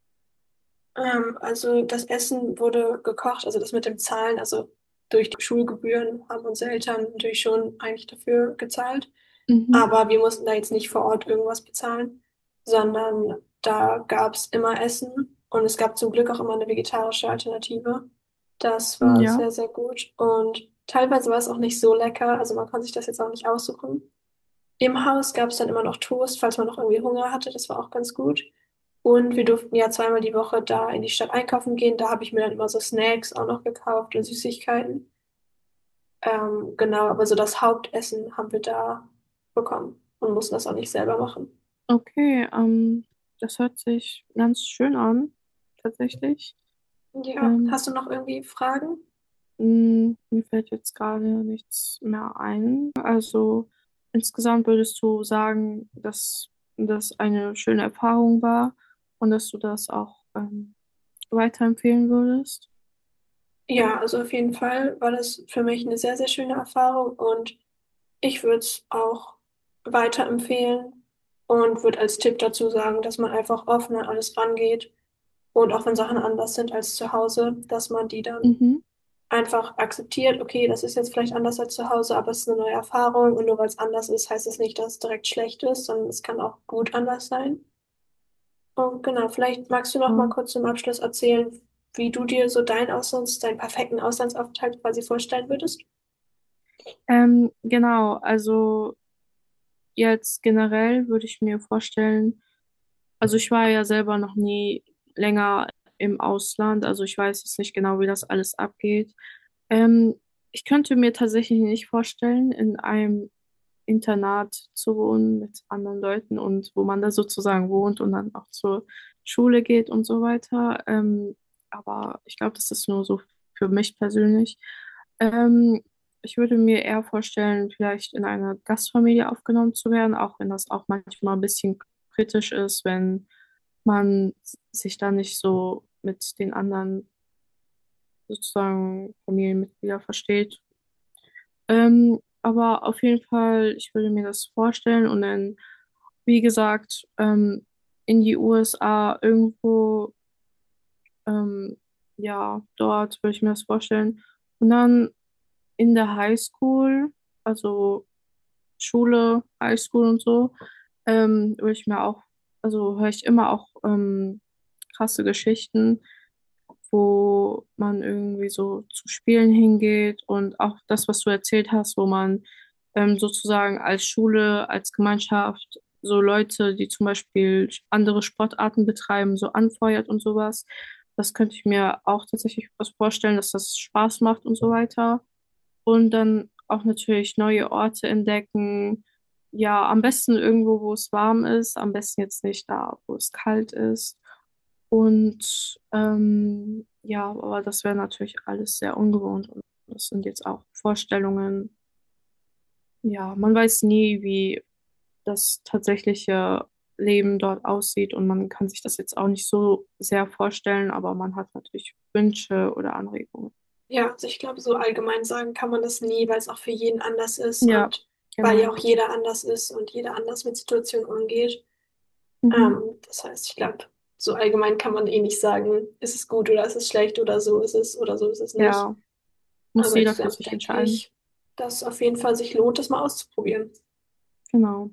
Also das Essen wurde gekocht, also das mit dem Zahlen, also durch die Schulgebühren haben unsere Eltern natürlich schon eigentlich dafür gezahlt. Mhm. Aber wir mussten da jetzt nicht vor Ort irgendwas bezahlen, sondern da gab es immer Essen und es gab zum Glück auch immer eine vegetarische Alternative. Das war Ja. sehr, sehr gut und teilweise war es auch nicht so lecker, also man konnte sich das jetzt auch nicht aussuchen. Im Haus gab es dann immer noch Toast, falls man noch irgendwie Hunger hatte, das war auch ganz gut. Und wir durften ja zweimal die Woche da in die Stadt einkaufen gehen. Da habe ich mir dann immer so Snacks auch noch gekauft und Süßigkeiten. Genau, aber so das Hauptessen haben wir da bekommen und mussten das auch nicht selber machen. Okay, das hört sich ganz schön an, tatsächlich. Ja, Ähm, hast du noch irgendwie Fragen? Mir fällt jetzt gerade nichts mehr ein. Also insgesamt würdest du sagen, dass das eine schöne Erfahrung war und dass du das auch weiterempfehlen würdest? Ja, also auf jeden Fall war das für mich eine sehr, sehr schöne Erfahrung und ich würde es auch weiterempfehlen und würde als Tipp dazu sagen, dass man einfach offen an alles rangeht und auch wenn Sachen anders sind als zu Hause, dass man die dann Mhm. einfach akzeptiert, okay, das ist jetzt vielleicht anders als zu Hause, aber es ist eine neue Erfahrung und nur weil es anders ist, heißt es nicht, dass es direkt schlecht ist, sondern es kann auch gut anders sein. Und genau, vielleicht magst du noch mal Ja. kurz zum Abschluss erzählen, wie du dir so deinen perfekten Auslandsaufenthalt quasi vorstellen würdest. Genau, also jetzt generell würde ich mir vorstellen, also ich war ja selber noch nie länger im Ausland, also ich weiß jetzt nicht genau, wie das alles abgeht. Ähm, Ich könnte mir tatsächlich nicht vorstellen, in einem Internat zu wohnen mit anderen Leuten und wo man da sozusagen wohnt und dann auch zur Schule geht und so weiter. Aber ich glaube, das ist nur so für mich persönlich. Ähm, Ich würde mir eher vorstellen, vielleicht in einer Gastfamilie aufgenommen zu werden, auch wenn das auch manchmal ein bisschen kritisch ist, wenn man sich da nicht so mit den anderen sozusagen Familienmitgliedern versteht. Aber auf jeden Fall, ich würde mir das vorstellen und dann, wie gesagt, in die USA irgendwo, ähm, ja, dort würde ich mir das vorstellen. Und dann in der Highschool, also Schule, Highschool und so, würde ich mir auch, also höre ich immer auch krasse Geschichten, wo man irgendwie so zu Spielen hingeht und auch das, was du erzählt hast, wo man sozusagen als Schule, als Gemeinschaft so Leute, die zum Beispiel andere Sportarten betreiben, so anfeuert und sowas. Das könnte ich mir auch tatsächlich was vorstellen, dass das Spaß macht und so weiter. Und dann auch natürlich neue Orte entdecken. Ja, am besten irgendwo, wo es warm ist, am besten jetzt nicht da, wo es kalt ist. Und ja, aber das wäre natürlich alles sehr ungewohnt und das sind jetzt auch Vorstellungen. Ja, man weiß nie, wie das tatsächliche Leben dort aussieht und man kann sich das jetzt auch nicht so sehr vorstellen, aber man hat natürlich Wünsche oder Anregungen. Ja, also ich glaube, so allgemein sagen kann man das nie, weil es auch für jeden anders ist Ja, und weil ja genau. auch jeder anders ist und jeder anders mit Situationen umgeht. Mhm. Das heißt, ich glaube, so allgemein kann man eh nicht sagen, ist es gut oder ist es schlecht oder so ist es oder so ist es nicht. Ja, muss Aber jeder ich für sich denke entscheiden. ich, dass es auf jeden Fall sich lohnt, das mal auszuprobieren. Genau.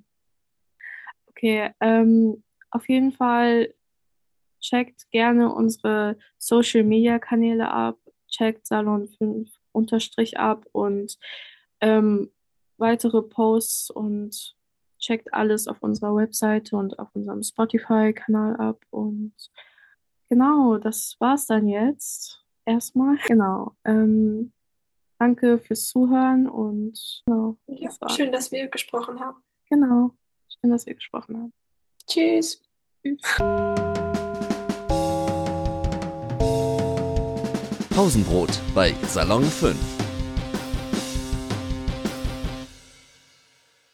Okay, auf jeden Fall checkt gerne unsere Social Media Kanäle ab, checkt Salon 5 Unterstrich ab und ähm, weitere Posts und checkt alles auf unserer Webseite und auf unserem Spotify-Kanal ab. Und genau, das war's dann jetzt. Erstmal. Genau. Danke fürs Zuhören und genau, Ja, das war's. schön, dass wir gesprochen haben. Genau. Schön, dass wir gesprochen haben. Tschüss. Tschüss. Pausenbrot bei Salon 5.